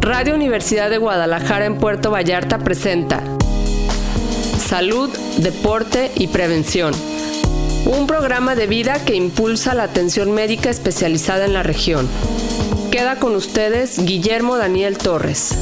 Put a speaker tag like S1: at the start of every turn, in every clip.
S1: Radio Universidad de Guadalajara en Puerto Vallarta presenta Salud, Deporte y Prevención, un programa de vida que impulsa la atención médica especializada en la región. Queda con ustedes Guillermo Daniel Torres.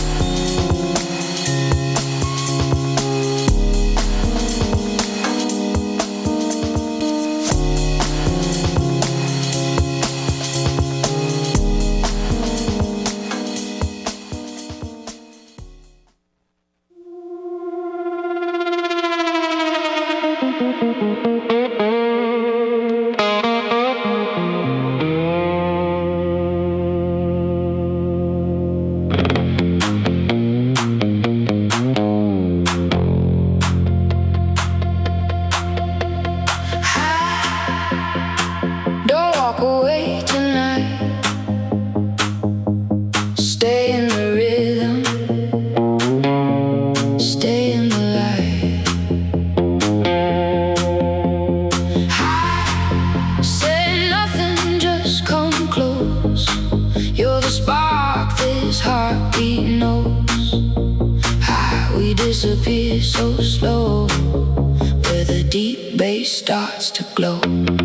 S2: Disappear so slow, where the deep bass starts to glow.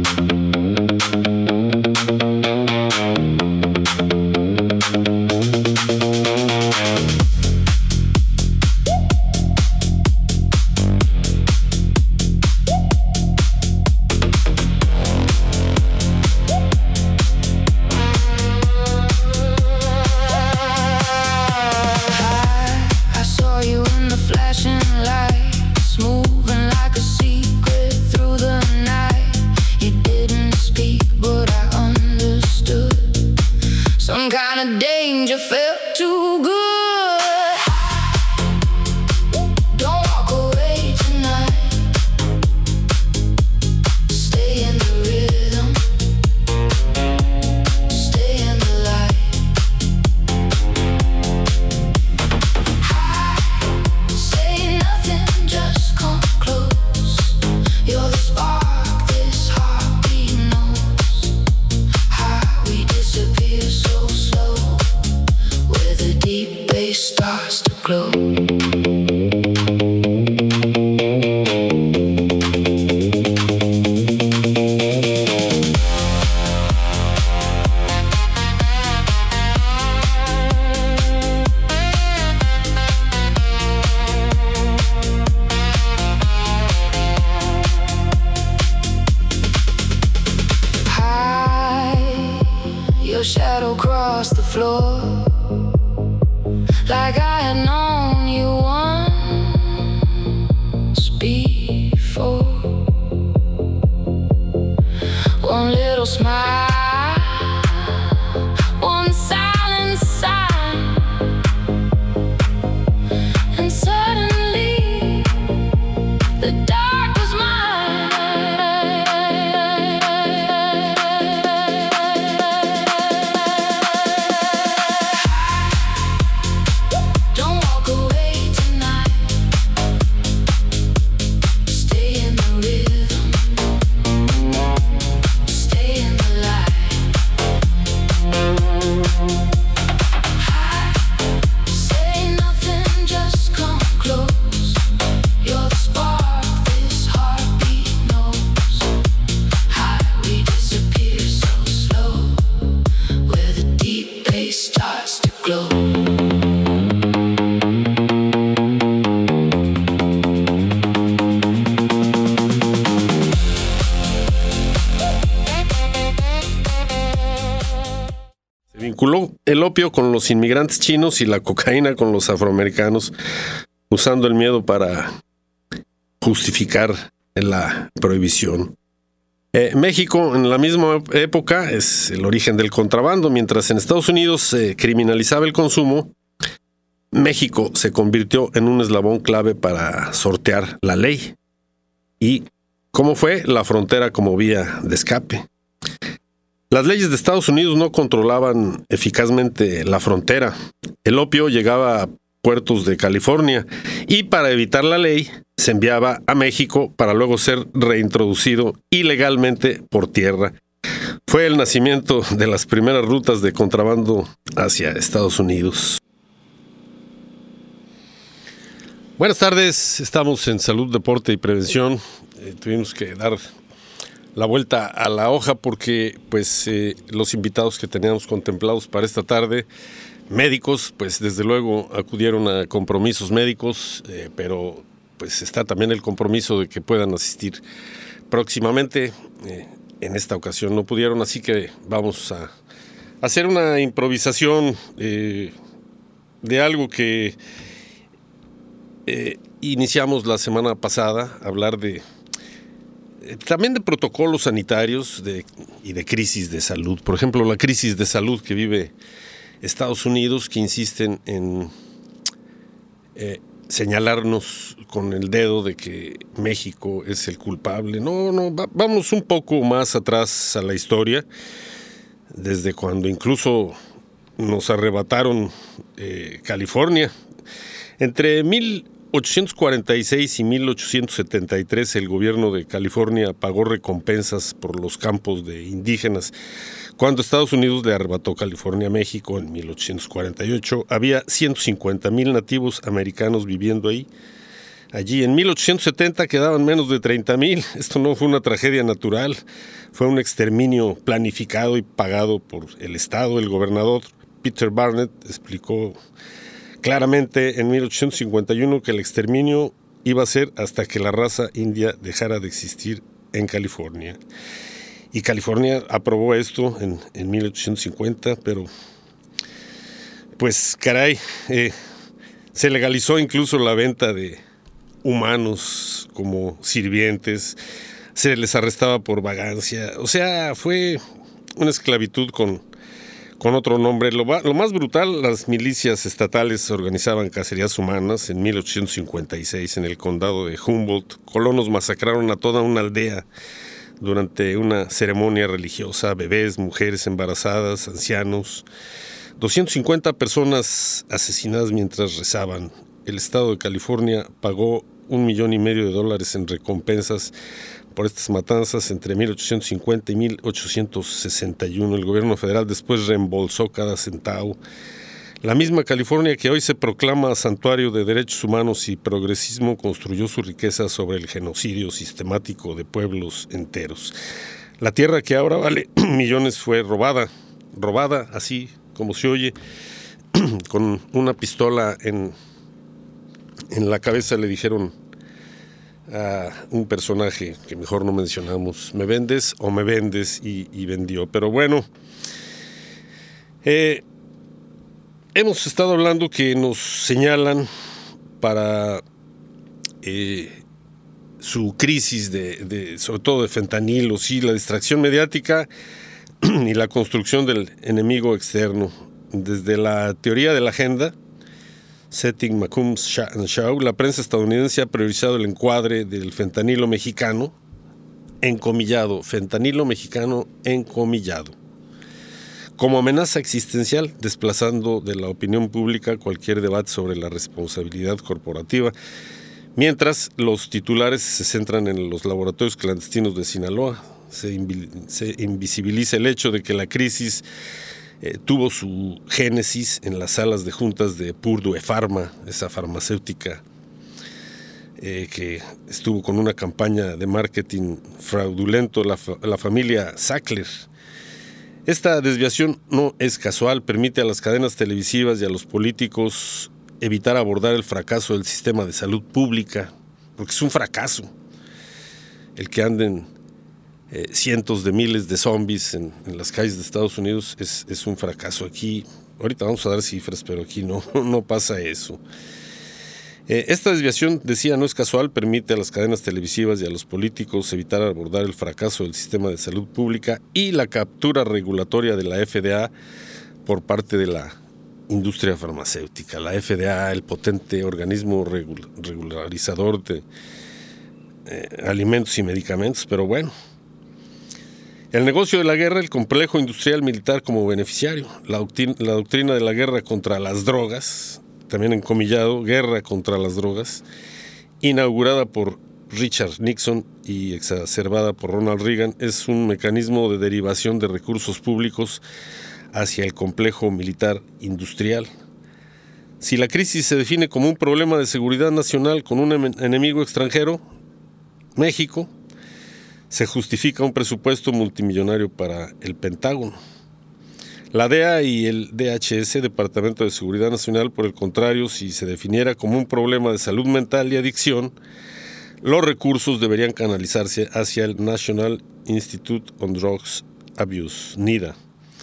S2: Danger felt too good. Don't walk away tonight. Stay in the rhythm. Stay in the light. Say nothing, just come close. You're the spark this heartbeat knows. How we disappear so slow, where the deep bass starts to glow. Your shadow crossed the floor, like I had known you once before. One little smile, one silent sigh, and suddenly the dark was mine. Starts to glow.
S3: Se vinculó el opio con los inmigrantes chinos y la cocaína con los afroamericanos, usando el miedo para justificar la prohibición. México en la misma época es el origen del contrabando. Mientras en Estados Unidos se criminalizaba el consumo, México se convirtió en un eslabón clave para sortear la ley. ¿Y cómo fue? La frontera como vía de escape. Las leyes de Estados Unidos no controlaban eficazmente la frontera. El opio llegaba a puertos de California y para evitar la ley se enviaba a México para luego ser reintroducido ilegalmente por tierra. Fue el nacimiento de las primeras rutas de contrabando hacia Estados Unidos. Buenas tardes, estamos en Salud, Deporte y Prevención. Tuvimos que dar la vuelta a la hoja porque pues los invitados que teníamos contemplados para esta tarde, médicos, pues desde luego acudieron a compromisos médicos, pero pues está también el compromiso de que puedan asistir próximamente. En esta ocasión no pudieron, así que vamos a hacer una improvisación de algo que iniciamos la semana pasada, hablar también de protocolos sanitarios y de crisis de salud. Por ejemplo, la crisis de salud que vive Estados Unidos, que insisten en señalarnos con el dedo de que México es el culpable. Vamos un poco más atrás a la historia, desde cuando incluso nos arrebataron California. Entre 1846 y 1873 el gobierno de California pagó recompensas por los campos de indígenas. Cuando Estados Unidos le arrebató California a México en 1848, había 150,000 nativos americanos viviendo ahí. Allí en 1870 quedaban menos de 30,000. Esto no fue una tragedia natural, fue un exterminio planificado y pagado por el Estado. El gobernador Peter Barnett explicó claramente en 1851 que el exterminio iba a ser hasta que la raza india dejara de existir en California. Y California aprobó esto en 1850, pero pues caray, se legalizó incluso la venta de humanos como sirvientes, se les arrestaba por vagancia, o sea, fue una esclavitud con otro nombre. Lo más brutal, las milicias estatales organizaban cacerías humanas. En 1856, en el condado de Humboldt, colonos masacraron a toda una aldea durante una ceremonia religiosa, bebés, mujeres embarazadas, ancianos, 250 personas asesinadas mientras rezaban. El estado de California pagó $1,5 millones en recompensas por estas matanzas entre 1850 y 1861. El gobierno federal después reembolsó cada centavo. La misma California que hoy se proclama santuario de derechos humanos y progresismo construyó su riqueza sobre el genocidio sistemático de pueblos enteros. La tierra que ahora vale millones fue robada así como se oye, con una pistola en la cabeza. Le dijeron a un personaje que mejor no mencionamos: ¿me vendes o me vendes? Y vendió. Pero bueno, hemos estado hablando que nos señalan para su crisis sobre todo de fentanilo, sí, la distracción mediática y la construcción del enemigo externo. Desde la teoría de la agenda, Setting Macomb and Shaw, la prensa estadounidense ha priorizado el encuadre del fentanilo mexicano, encomillado, fentanilo mexicano encomillado, como amenaza existencial, desplazando de la opinión pública cualquier debate sobre la responsabilidad corporativa, mientras los titulares se centran en los laboratorios clandestinos de Sinaloa. Se invisibiliza el hecho de que la crisis tuvo su génesis en las salas de juntas de Purdue Pharma, esa farmacéutica que estuvo con una campaña de marketing fraudulento, la familia Sackler. Esta desviación no es casual, permite a las cadenas televisivas y a los políticos evitar abordar el fracaso del sistema de salud pública, porque es un fracaso el que anden cientos de miles de zombies en las calles de Estados Unidos. Es un fracaso. Aquí, ahorita vamos a dar cifras, pero aquí no pasa eso. Esta desviación, decía, no es casual, permite a las cadenas televisivas y a los políticos evitar abordar el fracaso del sistema de salud pública y la captura regulatoria de la FDA por parte de la industria farmacéutica. La FDA, el potente organismo regularizador de alimentos y medicamentos, pero bueno. El negocio de la guerra, el complejo industrial militar como beneficiario, la doctrina de la guerra contra las drogas, también encomillado, guerra contra las drogas, inaugurada por Richard Nixon y exacerbada por Ronald Reagan, es un mecanismo de derivación de recursos públicos hacia el complejo militar industrial. Si la crisis se define como un problema de seguridad nacional con un enemigo extranjero, México, se justifica un presupuesto multimillonario para el Pentágono. La DEA y el DHS, Departamento de Seguridad Nacional, por el contrario, si se definiera como un problema de salud mental y adicción, los recursos deberían canalizarse hacia el National Institute on Drugs Abuse, NIDA.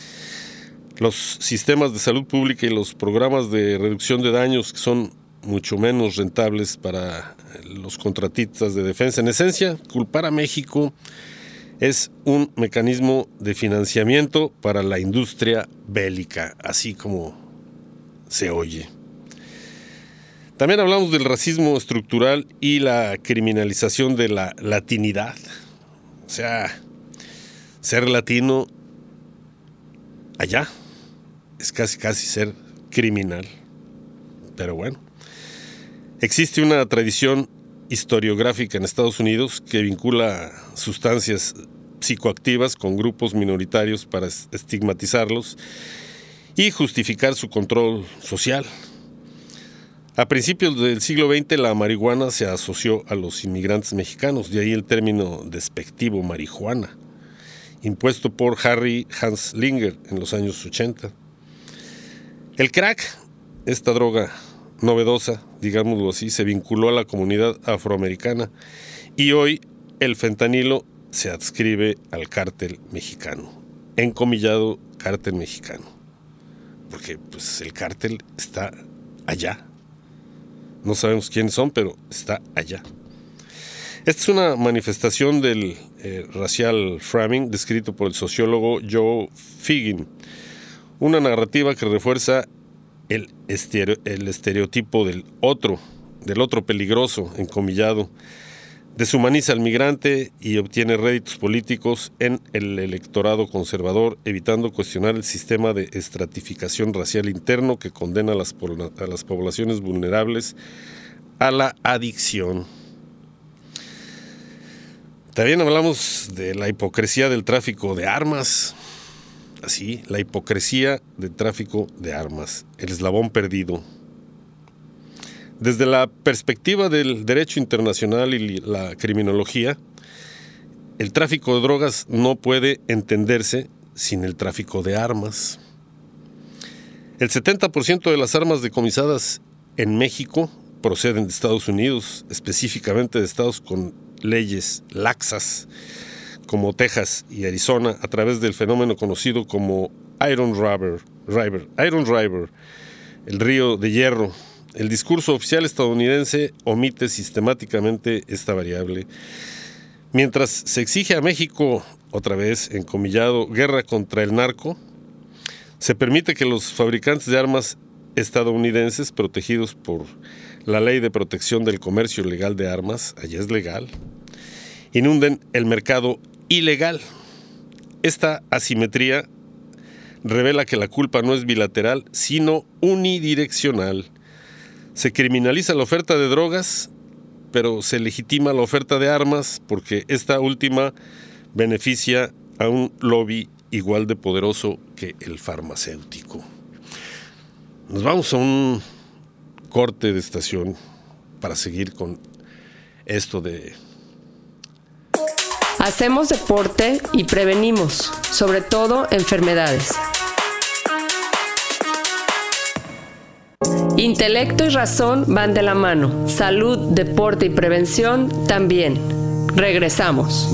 S3: Los sistemas de salud pública y los programas de reducción de daños, que son mucho menos rentables para los contratistas de defensa. En esencia, culpar a México es un mecanismo de financiamiento para la industria bélica, así como se oye. También hablamos del racismo estructural y la criminalización de la latinidad. O sea, ser latino allá es casi ser criminal. Pero bueno, existe una tradición historiográfica en Estados Unidos que vincula sustancias psicoactivas con grupos minoritarios para estigmatizarlos y justificar su control social. A principios del siglo XX la marihuana se asoció a los inmigrantes mexicanos, de ahí el término despectivo marihuana, impuesto por Harry Anslinger en los años 80. El crack, esta droga novedosa, digámoslo así, se vinculó a la comunidad afroamericana y hoy el fentanilo se adscribe al cártel mexicano, encomillado cártel mexicano, porque pues el cártel está allá. No sabemos quiénes son, pero está allá. Esta es una manifestación del racial framing descrito por el sociólogo Joe Figgin, una narrativa que refuerza el estereotipo del otro peligroso, encomillado, deshumaniza al migrante y obtiene réditos políticos en el electorado conservador, evitando cuestionar el sistema de estratificación racial interno que condena a las poblaciones vulnerables a la adicción. También hablamos de la hipocresía del tráfico de armas. Así, la hipocresía del tráfico de armas, el eslabón perdido. Desde la perspectiva del derecho internacional y la criminología, el tráfico de drogas no puede entenderse sin el tráfico de armas. El 70% de las armas decomisadas en México proceden de Estados Unidos, específicamente de estados con leyes laxas, como Texas y Arizona, a través del fenómeno conocido como Iron River, el río de hierro. El discurso oficial estadounidense omite sistemáticamente esta variable. Mientras se exige a México, otra vez encomillado, guerra contra el narco, se permite que los fabricantes de armas estadounidenses, protegidos por la Ley de Protección del Comercio Legal de Armas, allá es legal, inunden el mercado ilegal. Esta asimetría revela que la culpa no es bilateral, sino unidireccional. Se criminaliza la oferta de drogas, pero se legitima la oferta de armas porque esta última beneficia a un lobby igual de poderoso que el farmacéutico. Nos vamos a un corte de estación para seguir con esto de...
S1: Hacemos deporte y prevenimos, sobre todo enfermedades. Intelecto y razón van de la mano. Salud, deporte y prevención también. Regresamos.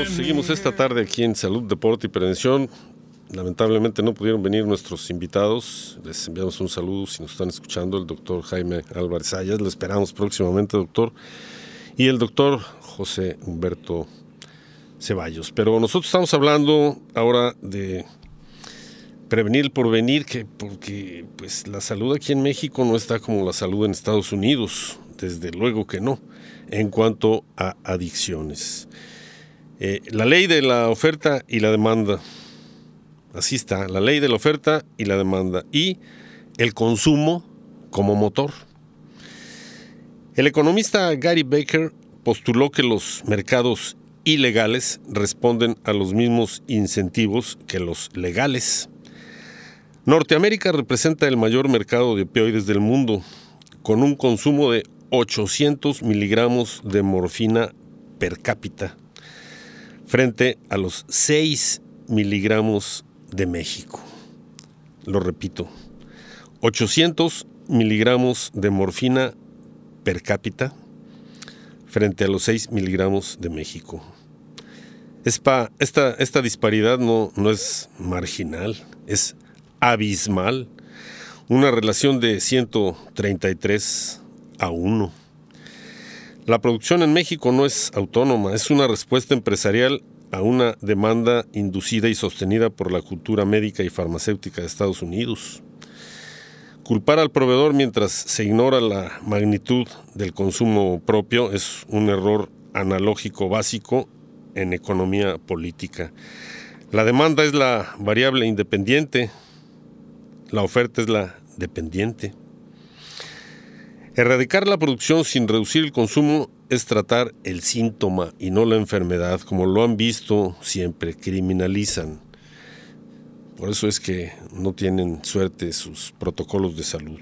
S3: Seguimos esta tarde aquí en Salud, Deporte y Prevención. Lamentablemente no pudieron venir nuestros invitados. Les enviamos un saludo si nos están escuchando, el doctor Jaime Álvarez Ayas. Lo esperamos próximamente, doctor. Y el doctor José Humberto Ceballos. Pero nosotros estamos hablando ahora de prevenir el porvenir, porque pues la salud aquí en México no está como la salud en Estados Unidos. Desde luego que no, en cuanto a adicciones. La ley de la oferta y la demanda. Así está, la ley de la oferta y la demanda. Y el consumo como motor. El economista Gary Becker postuló que los mercados ilegales responden a los mismos incentivos que los legales. Norteamérica representa el mayor mercado de opioides del mundo, con un consumo de 800 miligramos de morfina per cápita, frente a los 6 miligramos de México. Lo repito, 800 miligramos de morfina per cápita frente a los 6 miligramos de México. Esta disparidad no es marginal, es abismal. Una relación de 133:1. La producción en México no es autónoma, es una respuesta empresarial a una demanda inducida y sostenida por la cultura médica y farmacéutica de Estados Unidos. Culpar al proveedor mientras se ignora la magnitud del consumo propio es un error analógico básico en economía política. La demanda es la variable independiente, la oferta es la dependiente. Erradicar la producción sin reducir el consumo es tratar el síntoma y no la enfermedad, como lo han visto siempre, criminalizan. Por eso es que no tienen suerte sus protocolos de salud.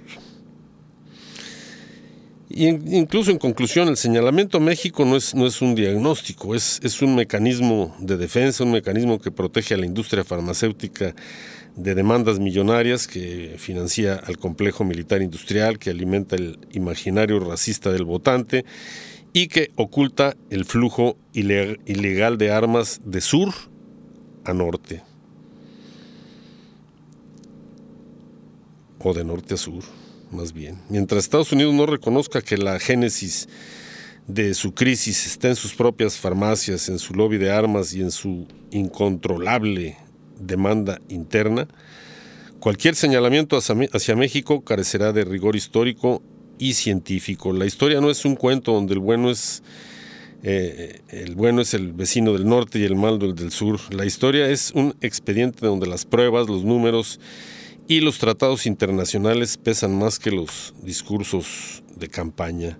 S3: Y incluso en conclusión, el señalamiento a México no es un diagnóstico, es un mecanismo de defensa, un mecanismo que protege a la industria farmacéutica de demandas millonarias, que financia al complejo militar industrial, que alimenta el imaginario racista del votante y que oculta el flujo ilegal de armas de sur a norte. O de norte a sur, más bien. Mientras Estados Unidos no reconozca que la génesis de su crisis está en sus propias farmacias, en su lobby de armas y en su incontrolable demanda interna, cualquier señalamiento hacia México carecerá de rigor histórico y científico. La historia no es un cuento donde el bueno es el vecino del norte y el malo el del sur. La historia es un expediente donde las pruebas, los números y los tratados internacionales pesan más que los discursos de campaña.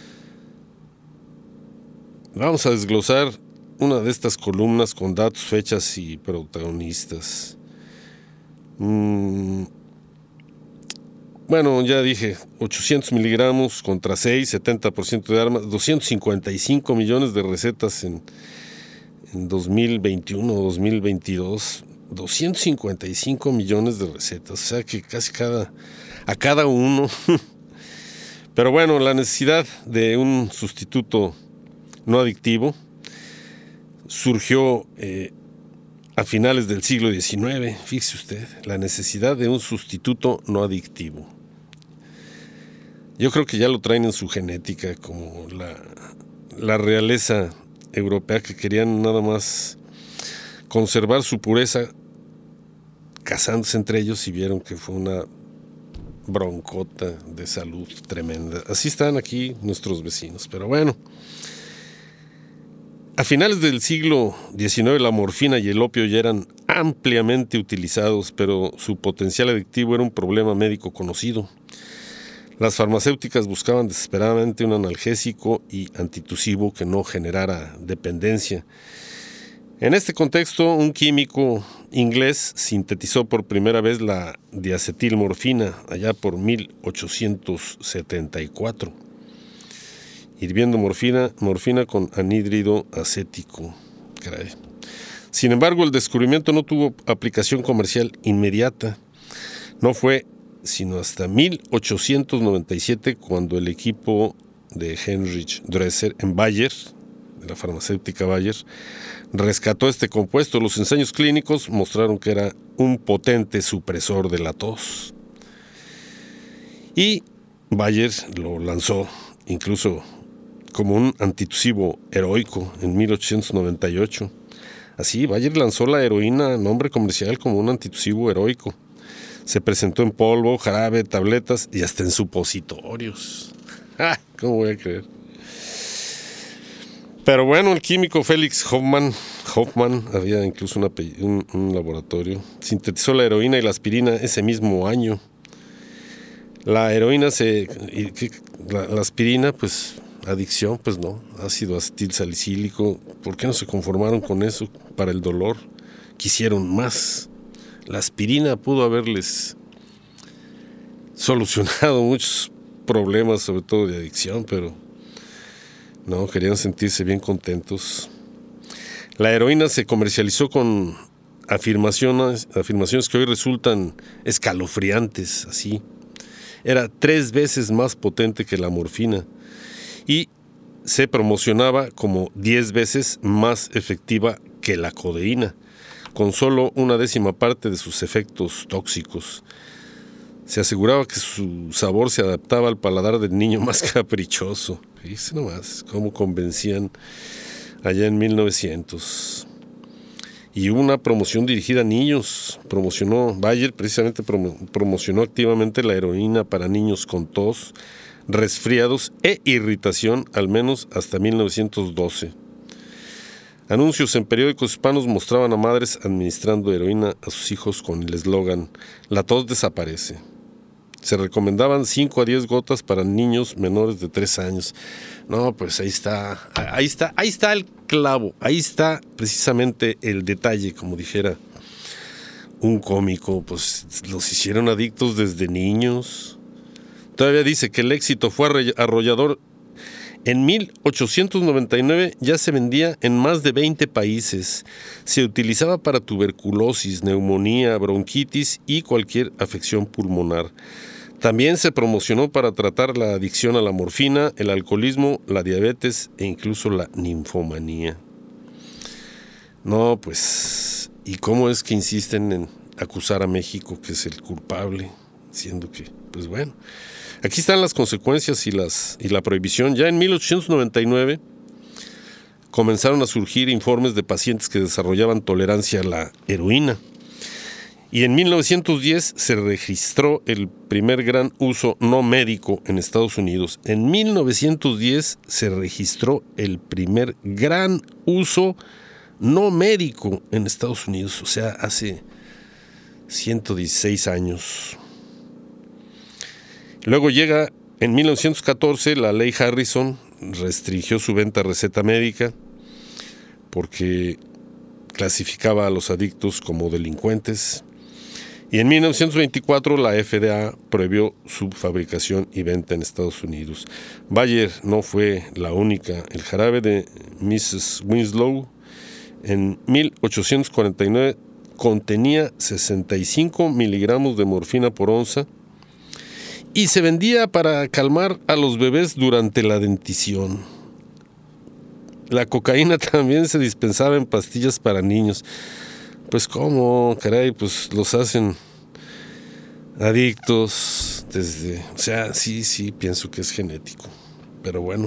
S3: Vamos a desglosar una de estas columnas con datos, fechas y protagonistas. Bueno, ya dije, 800 miligramos contra 6, 70% de armas, 255 millones de recetas en 2021 o 2022. 255 millones de recetas, o sea que casi a cada uno. Pero bueno, la necesidad de un sustituto no adictivo surgió a finales del siglo XIX, fíjese usted, la necesidad de un sustituto no adictivo. Yo creo que ya lo traen en su genética, como la realeza europea, que querían nada más conservar su pureza casándose entre ellos, y vieron que fue una broncota de salud tremenda. Así están aquí nuestros vecinos, pero bueno. A finales del siglo XIX la morfina y el opio ya eran ampliamente utilizados, pero su potencial adictivo era un problema médico conocido. Las farmacéuticas buscaban desesperadamente un analgésico y antitusivo que no generara dependencia. En este contexto, un químico inglés sintetizó por primera vez la diacetilmorfina allá por 1874. Hirviendo morfina con anhídrido acético. Caray. Sin embargo, el descubrimiento no tuvo aplicación comercial inmediata. No fue sino hasta 1897 cuando el equipo de Heinrich Dresser en Bayer, de la farmacéutica Bayer, rescató este compuesto. Los ensayos clínicos mostraron que era un potente supresor de la tos. Y Bayer lo lanzó incluso como un antitusivo heroico en 1898. Así, Bayer lanzó la heroína, nombre comercial, como un antitusivo heroico. Se presentó en polvo, jarabe, tabletas y hasta en supositorios. ¿Cómo voy a creer? Pero bueno, el químico Felix Hoffmann, había incluso un laboratorio, sintetizó la heroína y la aspirina ese mismo año. La heroína la aspirina, pues, adicción, pues no, ácido acetil salicílico. ¿Por qué no se conformaron con eso para el dolor? Quisieron más. La aspirina pudo haberles solucionado muchos problemas, sobre todo de adicción, pero no, querían sentirse bien contentos. La heroína se comercializó con afirmaciones que hoy resultan escalofriantes, así. Era 3 veces más potente que la morfina y se promocionaba como 10 veces más efectiva que la codeína, con solo 1/10 parte de sus efectos tóxicos. Se aseguraba que su sabor se adaptaba al paladar del niño más caprichoso. Fíjense nomás cómo convencían allá en 1900. Y hubo una promoción dirigida a niños. Bayer precisamente promocionó activamente la heroína para niños con tos, resfriados e irritación, al menos hasta 1912. Anuncios en periódicos hispanos mostraban a madres administrando heroína a sus hijos con el eslogan: "La tos desaparece". Se recomendaban 5 a 10 gotas para niños menores de 3 años. No, pues ahí está el clavo, ahí está precisamente el detalle, como dijera un cómico, pues los hicieron adictos desde niños. Todavía dice que el éxito fue arrollador. En 1899 ya se vendía en más de 20 países. Se utilizaba para tuberculosis, neumonía, bronquitis y cualquier afección pulmonar. También se promocionó para tratar la adicción a la morfina, el alcoholismo, la diabetes e incluso la ninfomanía. No, pues, ¿y cómo es que insisten en acusar a México que es el culpable? Siendo que, pues bueno, aquí están las consecuencias y la prohibición. Ya en 1899 comenzaron a surgir informes de pacientes que desarrollaban tolerancia a la heroína. Y en 1910 se registró el primer gran uso no médico en Estados Unidos. En 1910 se registró el primer gran uso no médico en Estados Unidos. O sea, hace 116 años. Luego llega en 1914 la ley Harrison, restringió su venta a receta médica porque clasificaba a los adictos como delincuentes. Y en 1924 la FDA prohibió su fabricación y venta en Estados Unidos. Bayer no fue la única. El jarabe de Mrs. Winslow en 1849 contenía 65 miligramos de morfina por onza y se vendía para calmar a los bebés durante la dentición. La cocaína también se dispensaba en pastillas para niños. Pues cómo, caray, pues los hacen adictos desde... O sea, sí, pienso que es genético. Pero bueno,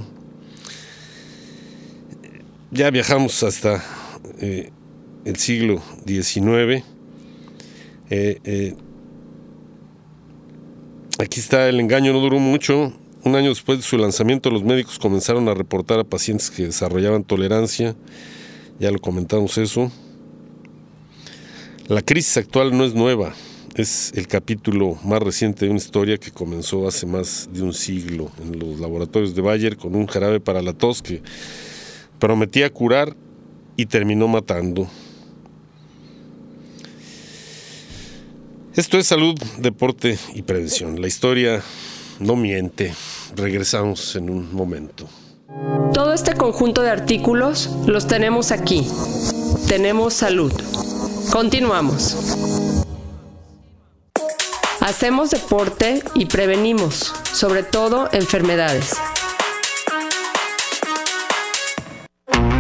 S3: ya viajamos hasta el siglo XIX. Aquí está, el engaño no duró mucho. Un año después de su lanzamiento, los médicos comenzaron a reportar a pacientes que desarrollaban tolerancia. Ya lo comentamos eso. La crisis actual no es nueva, es el capítulo más reciente de una historia que comenzó hace más de un siglo en los laboratorios de Bayer con un jarabe para la tos que prometía curar y terminó matando. Esto es Salud, Deporte y Prevención. La historia no miente. Regresamos en un momento.
S1: Todo este conjunto de artículos los tenemos aquí. Tenemos Salud. Continuamos. Hacemos deporte y prevenimos, sobre todo enfermedades.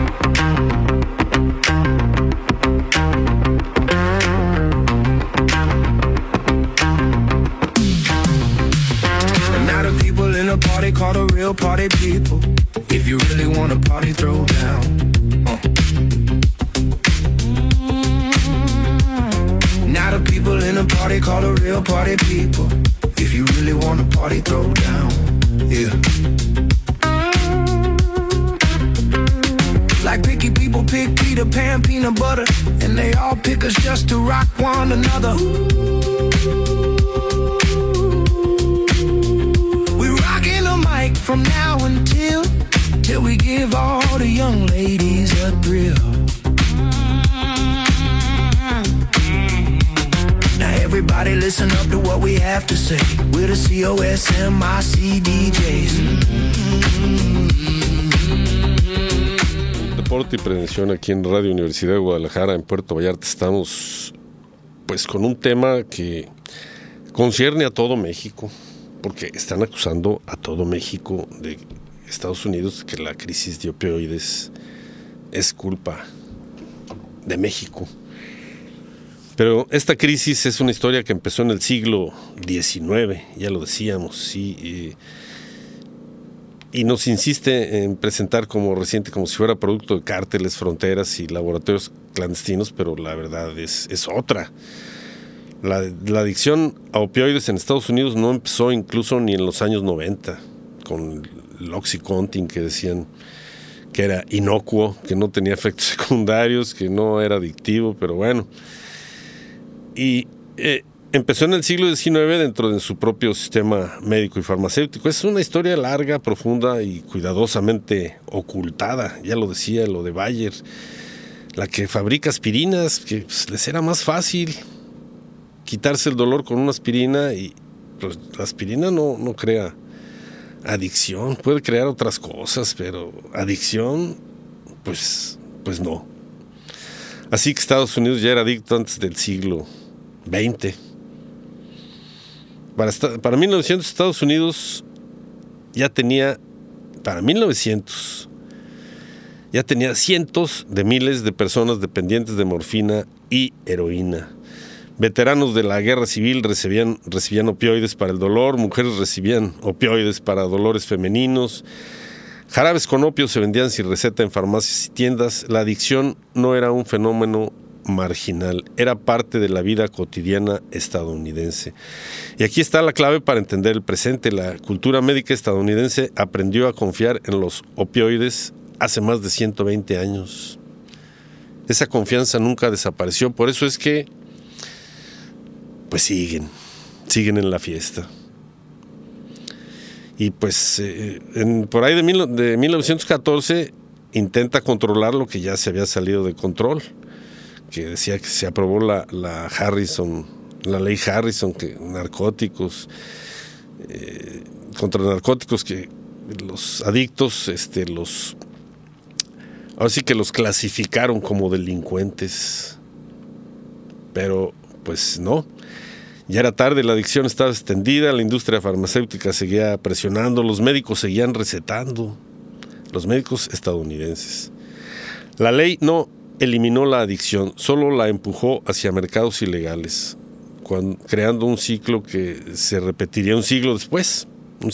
S4: call the real party people. If you really wanna party, throw down. Now the people in the party call the real party people. If you really wanna party, throw down. Yeah. Like picky people pick Peter Pan, peanut butter, and they all pick us just to rock one another. We rockin' the mic from now until we give all the young ladies a thrill. Now everybody listen up to what we have to say. We're the COSMIC DJs.
S3: Deporte y prevención aquí en Radio Universidad de Guadalajara, en Puerto Vallarta. Estamos pues con un tema que concierne a todo México, porque están acusando a todo México de Estados Unidos que la crisis de opioides es culpa de México. Pero esta crisis es una historia que empezó en el siglo XIX, ya lo decíamos, sí, y nos insiste en presentar como reciente, como si fuera producto de cárteles, fronteras y laboratorios clandestinos, pero la verdad es otra. La adicción a opioides en Estados Unidos no empezó incluso ni en los años 90, con el Oxycontin, que decían que era inocuo, que no tenía efectos secundarios, que no era adictivo, pero bueno. Y empezó en el siglo XIX dentro de su propio sistema médico y farmacéutico. Es una historia larga, profunda y cuidadosamente ocultada. Ya lo decía lo de Bayer, la que fabrica aspirinas, que pues, les era más fácil quitarse el dolor con una aspirina, y pues, la aspirina no crea adicción, puede crear otras cosas, pero adicción, pues no. Así que Estados Unidos ya era adicto antes del siglo XX. Para 1900 Estados Unidos ya tenía, para 1900, ya tenía cientos de miles de personas dependientes de morfina y heroína. Veteranos de la guerra civil recibían opioides para el dolor, mujeres recibían opioides para dolores femeninos, jarabes con opio se vendían sin receta en farmacias y tiendas. La adicción no era un fenómeno marginal, era parte de la vida cotidiana estadounidense. Y aquí está la clave para entender el presente. La cultura médica estadounidense aprendió a confiar en los opioides hace más de 120 años. Esa confianza nunca desapareció, por eso es que pues siguen en la fiesta. Y pues por ahí de 1914 intenta controlar lo que ya se había salido de control, que decía que se aprobó la ley Harrison, que narcóticos, contra narcóticos, que los adictos, ahora sí que los clasificaron como delincuentes, pero pues no, ya era tarde, la adicción estaba extendida, la industria farmacéutica seguía presionando, los médicos seguían recetando, los médicos estadounidenses. La ley no eliminó la adicción, solo la empujó hacia mercados ilegales, creando un ciclo que se repetiría un siglo después,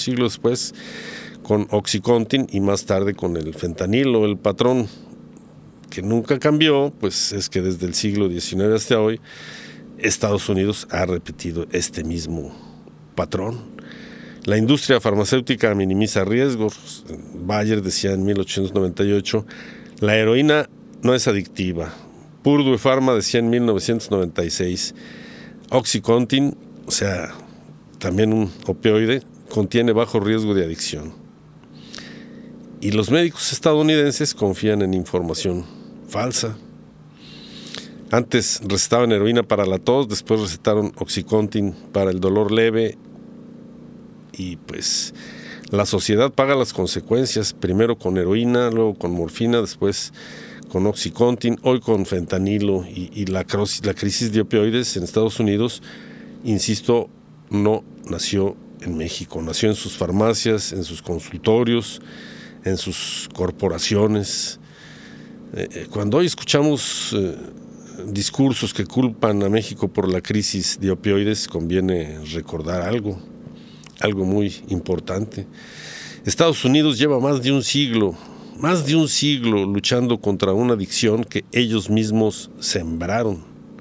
S3: con Oxycontin y más tarde con el fentanilo. El patrón que nunca cambió, pues es que desde el siglo XIX hasta hoy, Estados Unidos ha repetido este mismo patrón. La industria farmacéutica minimiza riesgos. Bayer decía en 1898, la heroína no es adictiva. Purdue Pharma decía en 1996, Oxycontin, o sea, también un opioide, contiene bajo riesgo de adicción. Y los médicos estadounidenses confían en información falsa. Antes recetaban heroína para la tos, después recetaron Oxycontin para el dolor leve, y pues la sociedad paga las consecuencias, primero con heroína, luego con morfina, después con Oxycontin, hoy con fentanilo, y la crisis de opioides en Estados Unidos, insisto, no nació en México, nació en sus farmacias, en sus consultorios, en sus corporaciones. Cuando hoy escuchamos discursos que culpan a México por la crisis de opioides, conviene recordar algo muy importante. Estados Unidos lleva más de un siglo luchando contra una adicción que ellos mismos sembraron.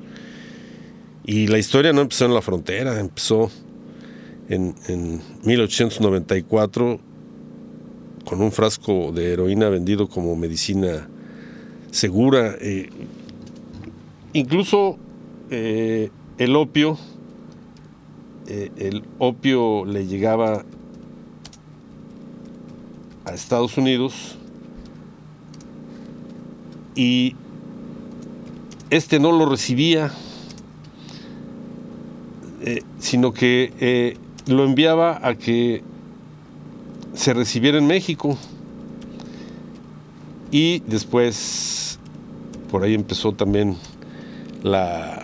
S3: Y la historia no empezó en la frontera, empezó en 1894 con un frasco de heroína vendido como medicina segura. Incluso el opio le llegaba a Estados Unidos y no lo recibía, sino que lo enviaba a que se recibiera en México. Y después por ahí empezó también la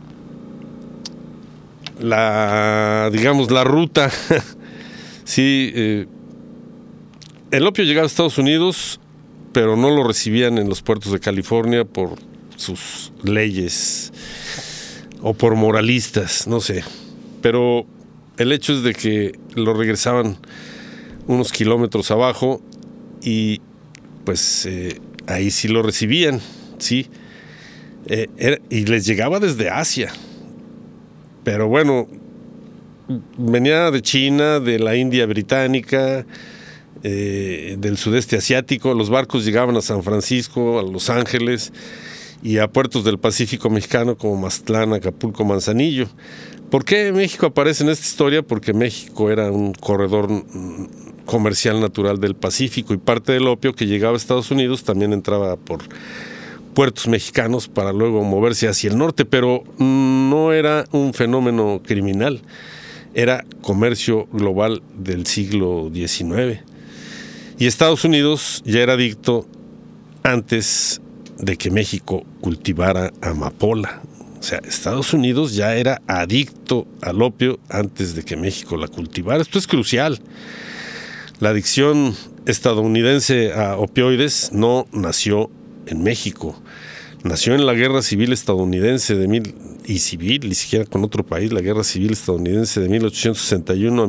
S3: ruta. Sí, el opio llegaba a Estados Unidos, pero no lo recibían en los puertos de California por sus leyes o por moralistas, no sé. Pero el hecho es de que lo regresaban unos kilómetros abajo y pues ahí sí lo recibían, sí. Y les llegaba desde Asia. Pero bueno, venía de China, de la India británica, del sudeste asiático. Los barcos llegaban a San Francisco, a Los Ángeles y a puertos del Pacífico mexicano como Mazatlán, Acapulco, Manzanillo. ¿Por qué México aparece en esta historia? Porque México era un corredor comercial natural del Pacífico y parte del opio que llegaba a Estados Unidos también entraba por puertos mexicanos para luego moverse hacia el norte, pero no era un fenómeno criminal, era comercio global del siglo XIX. Y Estados Unidos ya era adicto antes de que México cultivara amapola. O sea, Estados Unidos ya era adicto al opio antes de que México la cultivara. Esto es crucial. La adicción estadounidense a opioides no nació en México. Nació en la Guerra Civil Estadounidense ni siquiera con otro país, la Guerra Civil Estadounidense de 1861 a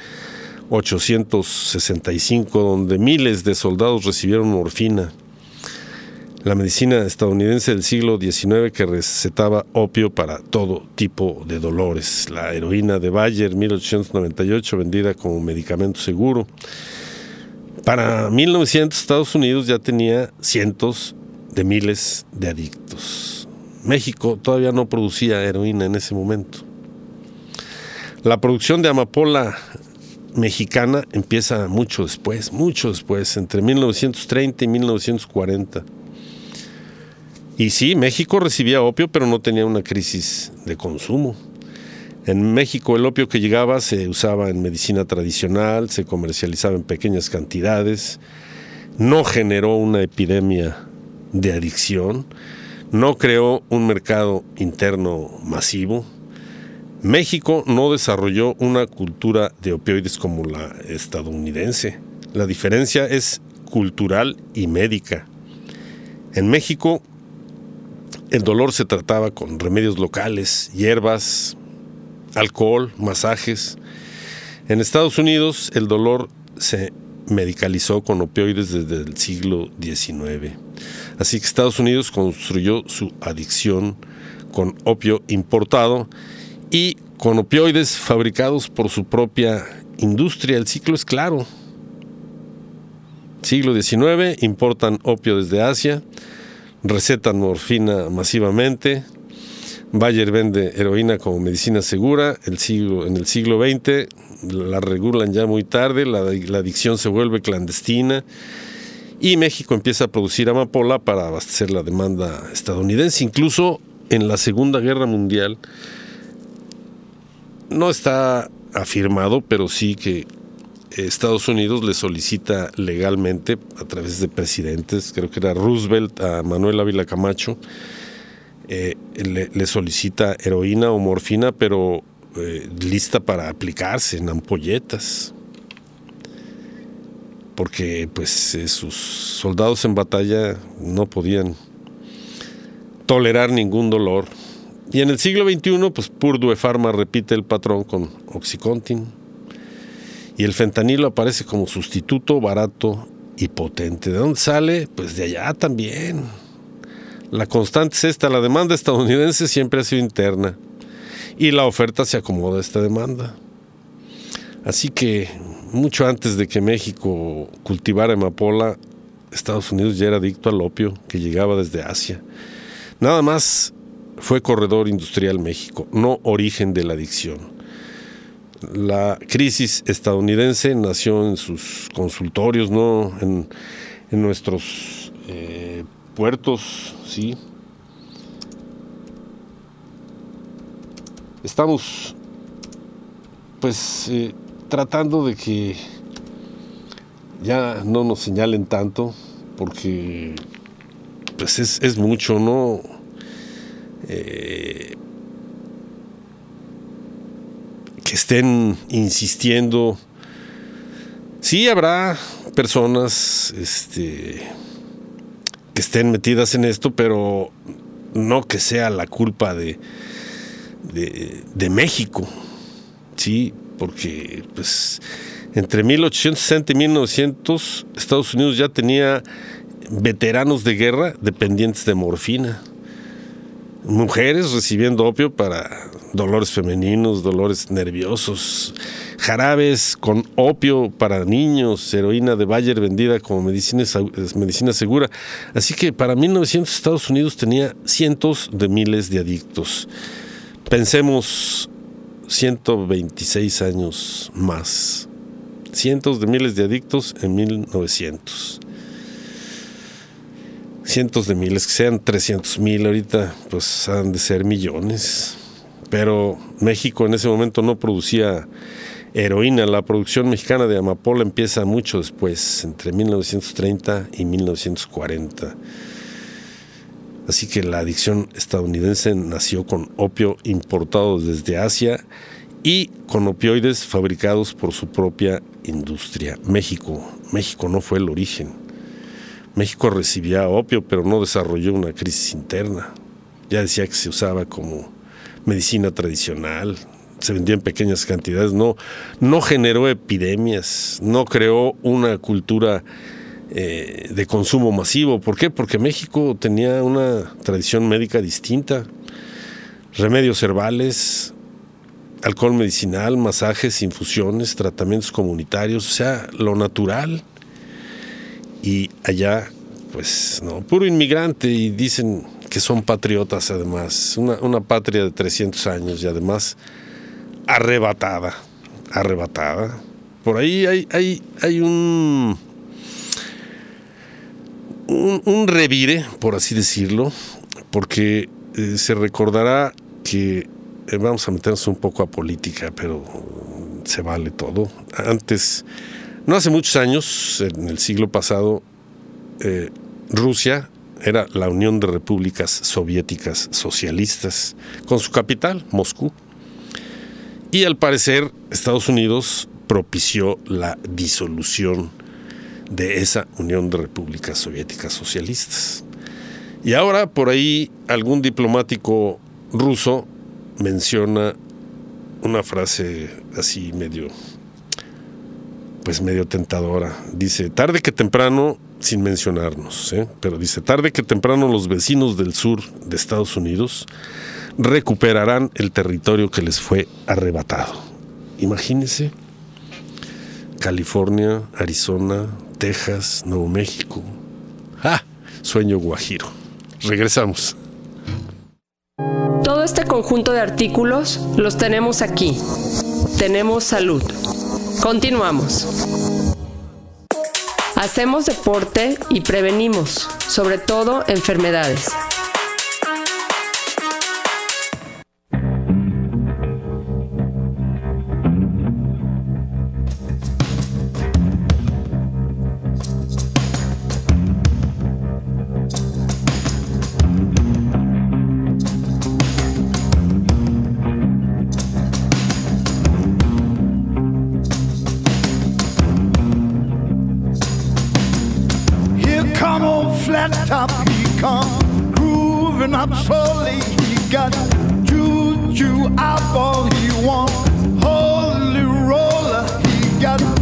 S3: 1865, donde miles de soldados recibieron morfina. La medicina estadounidense del siglo XIX que recetaba opio para todo tipo de dolores. La heroína de Bayer, 1898, vendida como medicamento seguro. Para 1900, Estados Unidos ya tenía cientos de miles de adictos. México todavía no producía heroína en ese momento. La producción de amapola mexicana empieza mucho después, entre 1930 y 1940. Y sí, México recibía opio, pero no tenía una crisis de consumo. En México el opio que llegaba se usaba en medicina tradicional, se comercializaba en pequeñas cantidades, no generó una epidemia de adicción, no creó un mercado interno masivo. México no desarrolló una cultura de opioides como la estadounidense. La diferencia es cultural y médica. En México el dolor se trataba con remedios locales, hierbas, alcohol, masajes. En Estados Unidos el dolor se medicalizó con opioides desde el siglo XIX. Así que Estados Unidos construyó su adicción con opio importado y con opioides fabricados por su propia industria. El ciclo es claro. Siglo XIX, importan opio desde Asia, recetan morfina masivamente, Bayer vende heroína como medicina segura. En el siglo XX la regulan ya muy tarde, la adicción se vuelve clandestina y México empieza a producir amapola para abastecer la demanda estadounidense. Incluso en la Segunda Guerra Mundial, no está afirmado, pero sí que Estados Unidos le solicita legalmente a través de presidentes, creo que era Roosevelt a Manuel Ávila Camacho, le solicita heroína o morfina, pero lista para aplicarse en ampolletas, porque pues sus soldados en batalla no podían tolerar ningún dolor. Y en el siglo XXI, pues Purdue Pharma repite el patrón con Oxycontin. y el fentanilo aparece como sustituto barato y potente. ¿De dónde sale? Pues de allá también. La constante es esta: la demanda estadounidense siempre ha sido interna y la oferta se acomoda a esta demanda. Así que mucho antes de que México cultivara amapola, Estados Unidos ya era adicto al opio que llegaba desde Asia. Nada más fue corredor industrial México, no origen de la adicción. La crisis estadounidense nació en sus consultorios, no en nuestros puertos, ¿sí? Estamos, pues, tratando de que ya no nos señalen tanto, porque pues es mucho, ¿no? Que estén insistiendo. Sí habrá personas que estén metidas en esto, pero no que sea la culpa de México, sí, porque pues entre 1860 y 1900 Estados Unidos ya tenía veteranos de guerra dependientes de morfina, mujeres recibiendo opio para dolores femeninos, dolores nerviosos, jarabes con opio para niños, heroína de Bayer vendida como medicina segura. Así que para 1900 Estados Unidos tenía cientos de miles de adictos. Pensemos 126 años más. Cientos de miles de adictos en 1900. Cientos de miles, que sean 300,000 ahorita, pues han de ser millones. Pero México en ese momento no producía heroína. La producción mexicana de amapola empieza mucho después, entre 1930 y 1940. Así que la adicción estadounidense nació con opio importado desde Asia y con opioides fabricados por su propia industria. México no fue el origen. México recibía opio, pero no desarrolló una crisis interna. Ya decía que se usaba como medicina tradicional, se vendía en pequeñas cantidades, no generó epidemias, no creó una cultura de consumo masivo. ¿Por qué? Porque México tenía una tradición médica distinta. Remedios herbales, alcohol medicinal, masajes, infusiones, tratamientos comunitarios, o sea, lo natural. Y allá, pues, no, puro inmigrante, y dicen que son patriotas además, una patria de 300 años y además arrebatada. Por ahí hay un revire, por así decirlo, porque se recordará que vamos a meternos un poco a política, pero se vale todo. Antes, no hace muchos años, en el siglo pasado, Rusia era la Unión de Repúblicas Soviéticas Socialistas, con su capital, Moscú. Y al parecer, Estados Unidos propició la disolución de esa Unión de Repúblicas Soviéticas Socialistas. Y ahora, por ahí, algún diplomático ruso menciona una frase así medio tentadora. Dice, tarde que temprano, sin mencionarnos, pero dice, tarde que temprano los vecinos del sur de Estados Unidos recuperarán el territorio que les fue arrebatado. Imagínense, California, Arizona, Texas, Nuevo México. Sueño guajiro. Regresamos.
S1: Todo este conjunto de artículos los tenemos aquí. Tenemos salud. Continuamos. Hacemos deporte y prevenimos, sobre todo enfermedades.
S5: Flat top, he come grooving up slowly. He got juju eyeball, he want holy roller. He got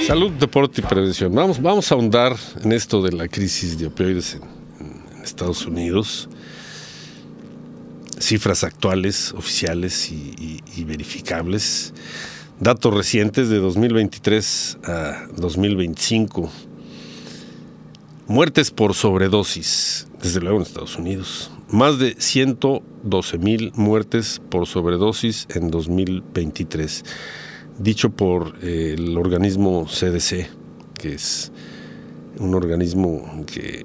S3: Salud, deporte y prevención. Vamos a ahondar en esto de la crisis de opioides en Estados Unidos. Cifras actuales, oficiales y verificables. Datos recientes de 2023 a 2025. Muertes por sobredosis, desde luego en Estados Unidos. Más de 112,000 muertes por sobredosis en 2023. Dicho por el organismo CDC, que es un organismo que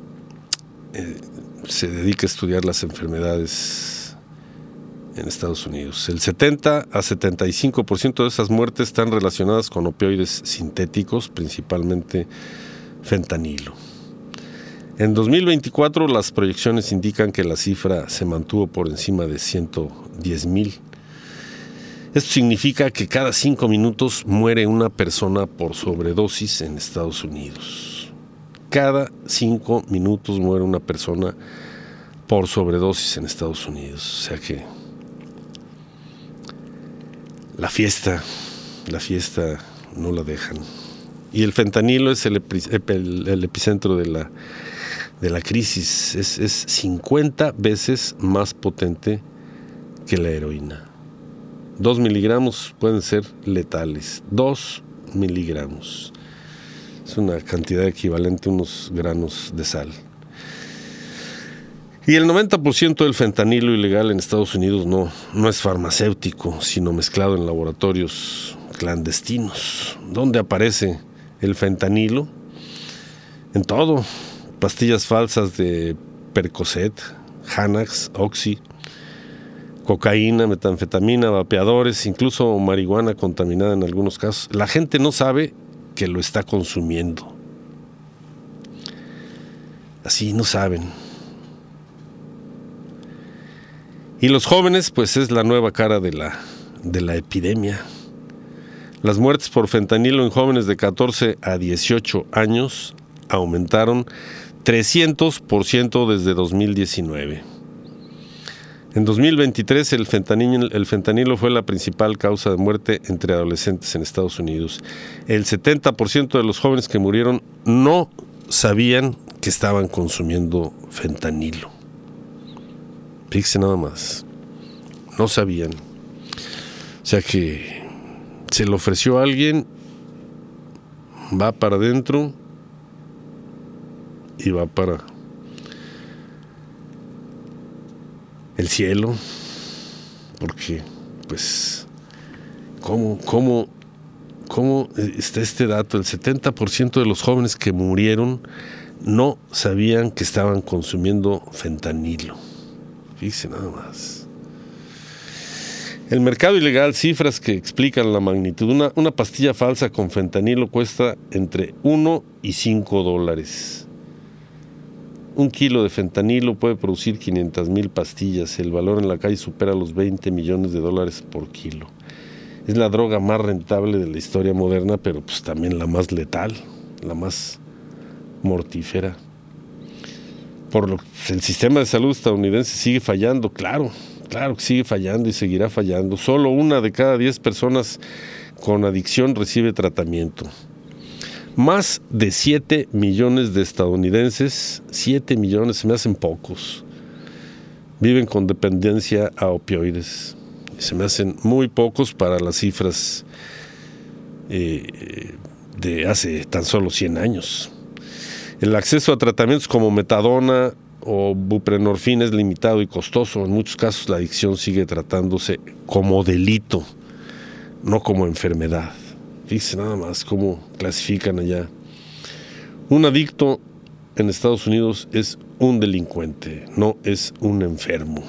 S3: se dedica a estudiar las enfermedades en Estados Unidos. El 70 a 75% de esas muertes están relacionadas con opioides sintéticos, principalmente fentanilo. En 2024 las proyecciones indican que la cifra se mantuvo por encima de 110,000. Esto significa que cada 5 minutos muere una persona por sobredosis en Estados Unidos. Cada 5 minutos muere una persona por sobredosis en Estados Unidos. O sea que la fiesta no la dejan. Y el fentanilo es el epicentro de la crisis. Es 50 veces más potente que la heroína. 2 miligramos pueden ser letales. 2 miligramos. Es una cantidad equivalente a unos granos de sal. Y el 90% del fentanilo ilegal en Estados Unidos no es farmacéutico, sino mezclado en laboratorios clandestinos. ¿Dónde aparece el fentanilo? En todo. Pastillas falsas de Percocet, Xanax, Oxy, cocaína, metanfetamina, vapeadores, incluso marihuana contaminada en algunos casos. La gente no sabe que lo está consumiendo. Así no saben. Y los jóvenes, pues es la nueva cara de la epidemia. Las muertes por fentanilo en jóvenes de 14 a 18 años aumentaron 300% desde 2019. En 2023 el fentanilo fue la principal causa de muerte entre adolescentes en Estados Unidos. El 70% de los jóvenes que murieron no sabían que estaban consumiendo fentanilo. Fíjense nada más. No sabían. O sea que se le ofreció a alguien, va para adentro y va para el cielo, porque pues ¿cómo está este dato? El 70% de los jóvenes que murieron no sabían que estaban consumiendo fentanilo. Fíjense nada más. El mercado ilegal, cifras que explican la magnitud. Una pastilla falsa con fentanilo cuesta entre $1 y $5. 1 kilo de fentanilo puede producir 500,000 pastillas. El valor en la calle supera los $20 millones por kilo. Es la droga más rentable de la historia moderna, pero pues también la más letal, la más mortífera. Por lo que el sistema de salud estadounidense sigue fallando, claro que sigue fallando y seguirá fallando. Solo 1 de cada 10 personas con adicción recibe tratamiento. Más de 7 millones de estadounidenses, 7 millones, se me hacen pocos, viven con dependencia a opioides. Se me hacen muy pocos para las cifras de hace tan solo 100 años. El acceso a tratamientos como metadona o buprenorfina es limitado y costoso. En muchos casos la adicción sigue tratándose como delito, no como enfermedad. Fíjense nada más cómo clasifican allá. Un adicto en Estados Unidos es un delincuente, no es un enfermo.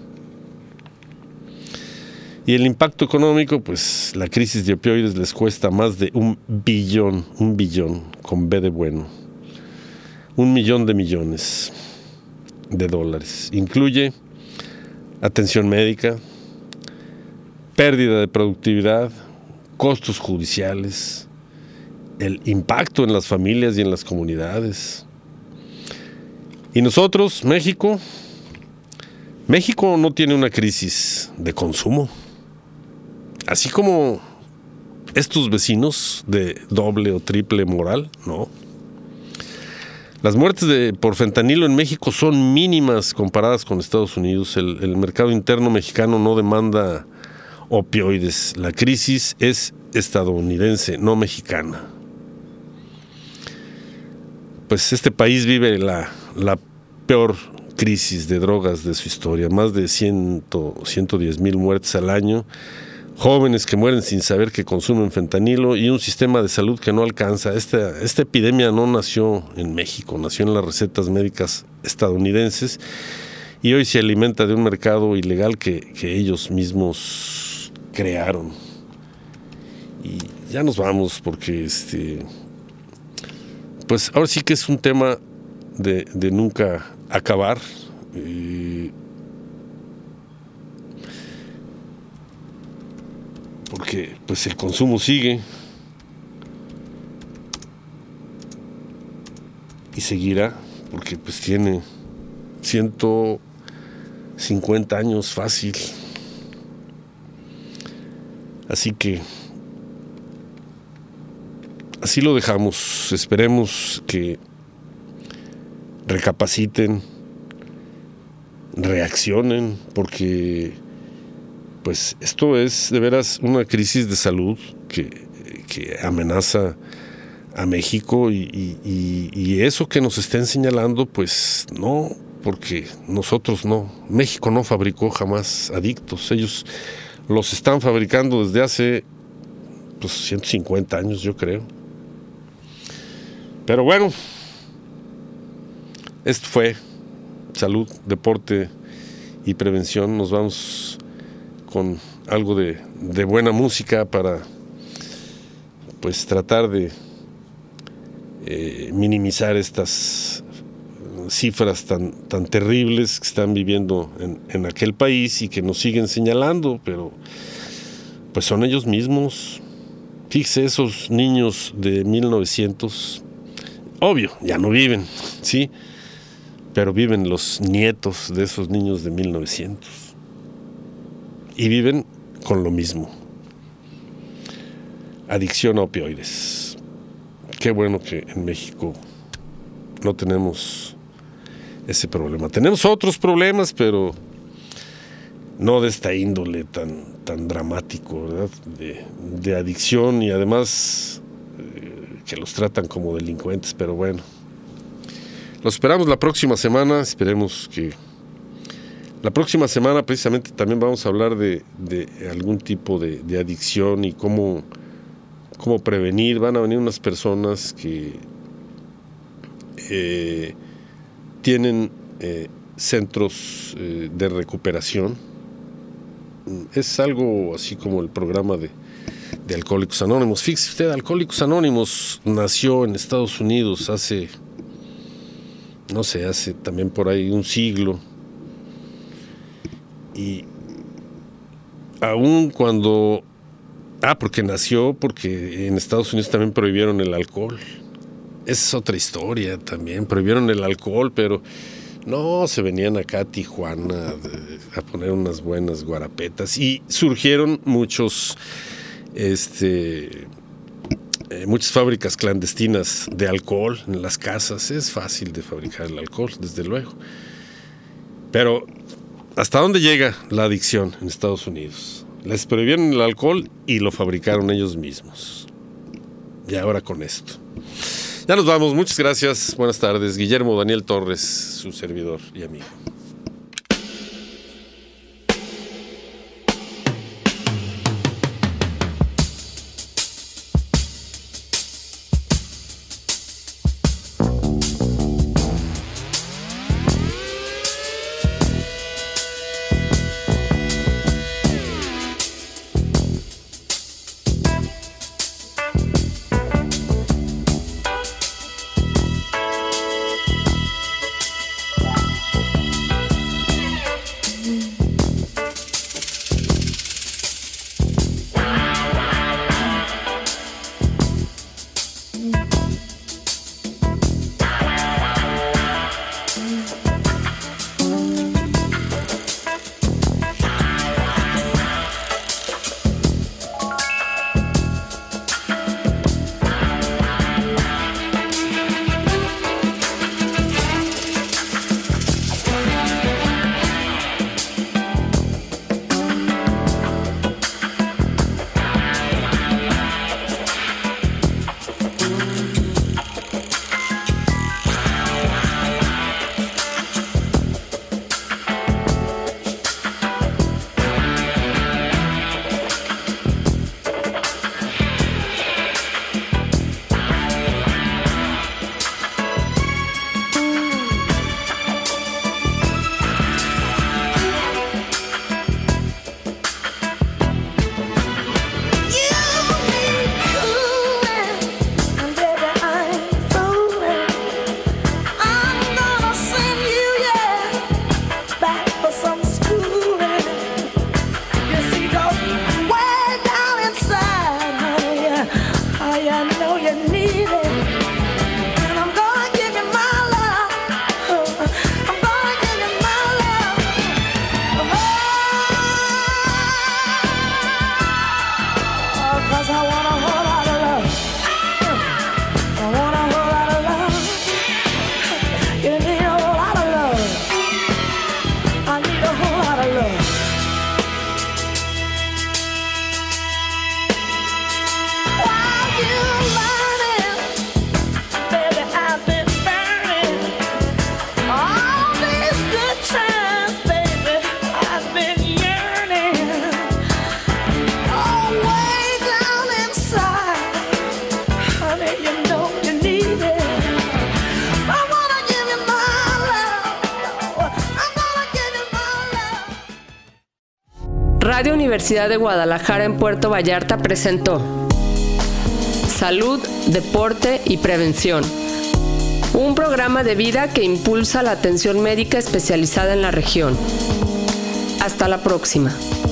S3: Y el impacto económico, pues la crisis de opioides les cuesta más de un billón, con B de bueno, 1 millón de millones de dólares. Incluye atención médica, pérdida de productividad, costos judiciales, el impacto en las familias y en las comunidades. Y nosotros, México no tiene una crisis de consumo. Así como estos vecinos de doble o triple moral, no. Las muertes por fentanilo en México son mínimas comparadas con Estados Unidos. El mercado interno mexicano no demanda opioides. La crisis es estadounidense, no mexicana. Pues este país vive la peor crisis de drogas de su historia. Más de 110,000 muertes al año. Jóvenes que mueren sin saber que consumen fentanilo y un sistema de salud que no alcanza. Esta epidemia no nació en México, nació en las recetas médicas estadounidenses y hoy se alimenta de un mercado ilegal que ellos mismos crearon. Y ya nos vamos porque pues ahora sí que es un tema de nunca acabar. Porque pues el consumo sigue y seguirá, porque pues tiene 150 años fácil. Así que así lo dejamos. Esperemos que recapaciten, reaccionen, porque pues esto es de veras una crisis de salud que amenaza a México y eso que nos estén señalando, pues no, porque nosotros no, México no fabricó jamás adictos, ellos los están fabricando desde hace pues 150 años, yo creo. Pero bueno, esto fue Salud, Deporte y Prevención. Nos vamos con algo de buena música para pues tratar de minimizar estas cifras tan terribles que están viviendo en aquel país y que nos siguen señalando, pero pues son ellos mismos. Fíjese, esos niños de 1900, obvio, ya no viven, sí, pero viven los nietos de esos niños de 1900. Y viven con lo mismo. Adicción a opioides. Qué bueno que en México no tenemos ese problema. Tenemos otros problemas, pero no de esta índole tan dramático, ¿verdad? De adicción y además que los tratan como delincuentes, pero bueno. Los esperamos la próxima semana. Esperemos que la próxima semana precisamente también vamos a hablar de algún tipo de adicción y cómo prevenir. Van a venir unas personas que tienen centros de recuperación. Es algo así como el programa de Alcohólicos Anónimos. Fíjese usted, Alcohólicos Anónimos nació en Estados Unidos hace también por ahí un siglo. Y aún cuando... porque en Estados Unidos también prohibieron el alcohol. Esa es otra historia también. Prohibieron el alcohol, pero no, se venían acá a Tijuana a poner unas buenas guarapetas. Y surgieron muchas fábricas clandestinas de alcohol en las casas. Es fácil de fabricar el alcohol, desde luego. Pero ¿hasta dónde llega la adicción en Estados Unidos? Les prohibieron el alcohol y lo fabricaron ellos mismos. Y ahora con esto. Ya nos vamos. Muchas gracias. Buenas tardes. Guillermo Daniel Torres, su servidor y amigo.
S1: Radio Universidad de Guadalajara en Puerto Vallarta presentó Salud, Deporte y Prevención, un programa de vida que impulsa la atención médica especializada en la región. Hasta la próxima.